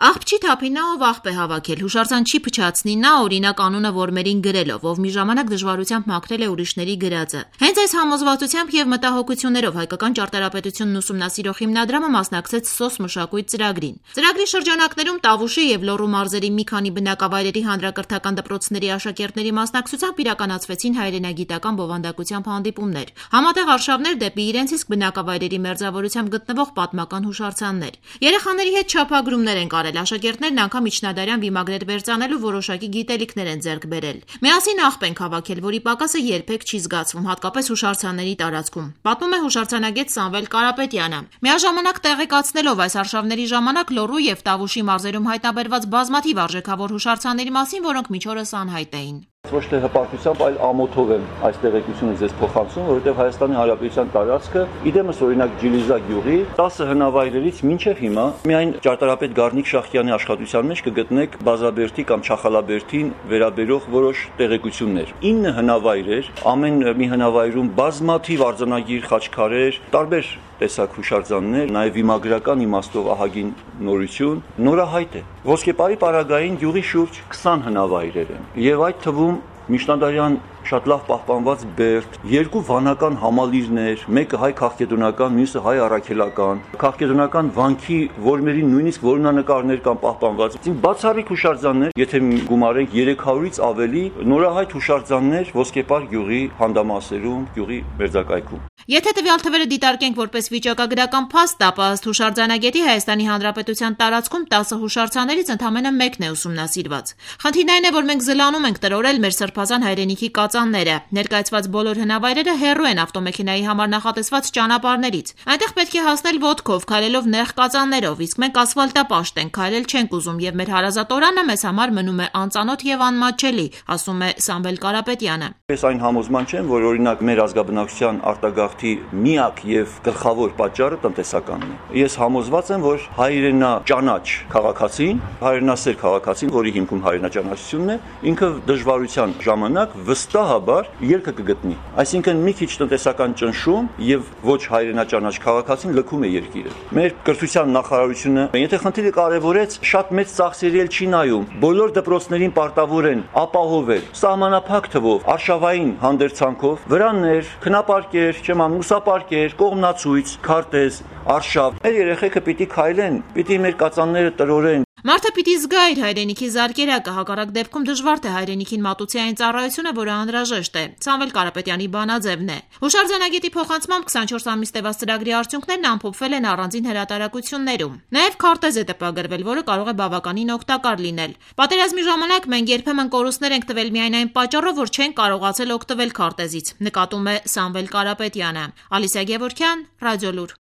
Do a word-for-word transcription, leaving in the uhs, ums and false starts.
Աղբ չի թափի նա, ով աղբ է հավաքել, հուշարձան չի փչացնի նա, օրինակ անունը որմերին գրելով, ով մի ժամանակ դժվարությամբ մաքրել է ուրիշների գրածը։ Հենց այս համոզվածությամբ եւ մտահոգություններով հայկական ճարտարապետությունն ուսումնասիրող հիմնադրամը մասնակցեց սոս մշակույթ ծրագրին։ Ծրագրի շրջանակներում Տավուշի եւ Լոռու մարզերի մի քանի բնակավայրերի հանրակրթական դպրոցների աշակերտների մասնակցությամբ իրականացվեցին հայրենագիտական բովանդակությամբ հանդիպումներ, համատեղ արշավներ դեպի իրենց իսկ բնակավայրերի մերձավորությամբ գտնվող պատմական հուշարձաններ։ Երեխաների հետ չափագրումներ են կարել, աշակերտներն անգամ միջնադարյան վիմագրեր վերծանելու որոշակի գիտելիքներ են ձեռք բերել։ Միասին աղբ ենք հավաքել, որի պակասը երբեք չի զգացվում, հատկապես հուշարձանների տարածքում, պատմում է հուշարձանագետ Սամվել Կարապետյանը։ Միաժամանակ տեղեկացնելով այս արշավների ժամանակ Լոռու եւ Տավուշի մարզերում հայտնաբերված բազմաթիվ արժեքավոր հուշարձանների մասին, որոնք մինչ օրս անհայտ էին։ Ոչ թե հպարտությամբ, այլ ամոթով եմ այս տեղեկությունը ձեզ փոխանցում, որովհետև Հայաստանի Հանրապետության տարածքը, իդեմս օրինակ Ջիլիզա գյուղի տասը հնավայրերից մինչև հիմա միայն ճարտարապետ Գառնիկ Շախյանի աշխատության մեջ կգտնեք Բազաբերդի կամ Չախալաբերդին վերաբերող որոշ տեղեկություններ։ ինը հնավայրեր, ամեն մի հնավայրում բազմաթիվ արձանագիր խաչքարեր, տարբեր տեսակ հուշարձաններ, նաև վիմագրական իմաստով ահագին նորություն, նորահայտ է։ Ոսկեպարի պարագային գյուղի շուրջ քսան հնավայրեր են, եւ այդ թվում միջնադարյան շատ լավ պահպանված բերդ, երկու վանական համալիրներ, մեկը հայ քաղաքեդոնական, մյուսը հայ առաքելական, քաղաքեդոնական վանքի որմերի նույնիսկ որմնանկարներ կան պահպանված։ Այսինքն բացառիկ հուշարձաններ, եթե գումարենք երեք հարյուրից ավելի նորահայտ հուշարձաններ Ոսկեպար գյուղի հանդամասերում, գյուղի մերձակայքում։ Եթե տվյալ թվերը դիտարկենք որպես վիճակագրական փաստ, ապա ըստ հուշարձանագետի Հայաստանի Հանրապետության տարածքում տասը հուշարձաններից ընդամենը մեկն է ուսումնասիրված։ Խնդիրն այն է, որ մենք զլանում ենք տրորել մեր սրբազան հայրենիքի կածանները։ Ներկայացված բոլոր հնավայրերը հեռու են ավտոմեքենայի համար նախատեսված ճանապարհներից։ Այնտեղ պետք է հասնել ոտքով, քայլելով նեղ կածաններով, իսկ մենք ասֆալտապաշտ ենք, քայլել չենք ուզում եւ մեր հարազատորանը մեզ համար մնում է անծանոթ եւ անմատչելի, ասում է Սամվել Կարապետյանը։ Ես այն համոզման չեմ, որ օրինակ մեր ազգաբնակչության արտագաղթի միակ եւ գլխավոր պատճառը տնտեսականն է։ Ես համոզված եմ, որ հայրենաճանաչ քաղաքացին, հայրենասեր քաղաքացին, որի հիմքում հայրենաճանաչությունն է, ինքը դժվարության ժամանակ վստահաբար ելքը կգտնի։ Այսինքն մի քիչ տնտեսական ճնշում եւ ոչ հայրենաճանաչ քաղաքացին լքում է երկիրը։ Մեր կրթության նախարարությունը, եթե խնդիրը կարևորեց, շատ մեծ ծախսերի էլ չի նայում։ Բոլոր դպրոցներին պարտավոր են ապահովել սահմանափակ թվով արշավային հանդերձանքով վրաններ, քնապարկեր, չեմ անում ուսապարկեր, կողմնացույց, քարտեզ, արշավ։ Մեր երեխեքը պիտի քայլեն, պիտի մեր կածանները տրորեն։ Մարդը պիտի զգա իր հայրենիքի զարկերակը, հակառակ դեպքում դժվար թե հայրենիքին մատուցի այն ծառայությունը, որը անհրաժեշտ է։ Սամվել Կարապետյանի բանաձևն է։ Հուշարձանագետի փոխանցմամբ քսանչորս ամիս տևած ծրագրի արդյունքներն ամփոփվել են առանձին հրատարակություններում։ Նաև քարտեզ է տպագրվել, որը կարող է բավականին օգտակար լինել։ Պատերազմի ժամանակ մենք երբեմն կորուստներ ենք տվել միայն այն պատճառով, որ չենք կարողացել օգտվել քարտեզից, նկատում է Սամվել Կարապետյանը։ Ալիսա Գևորգյան, Ռադիոլուր։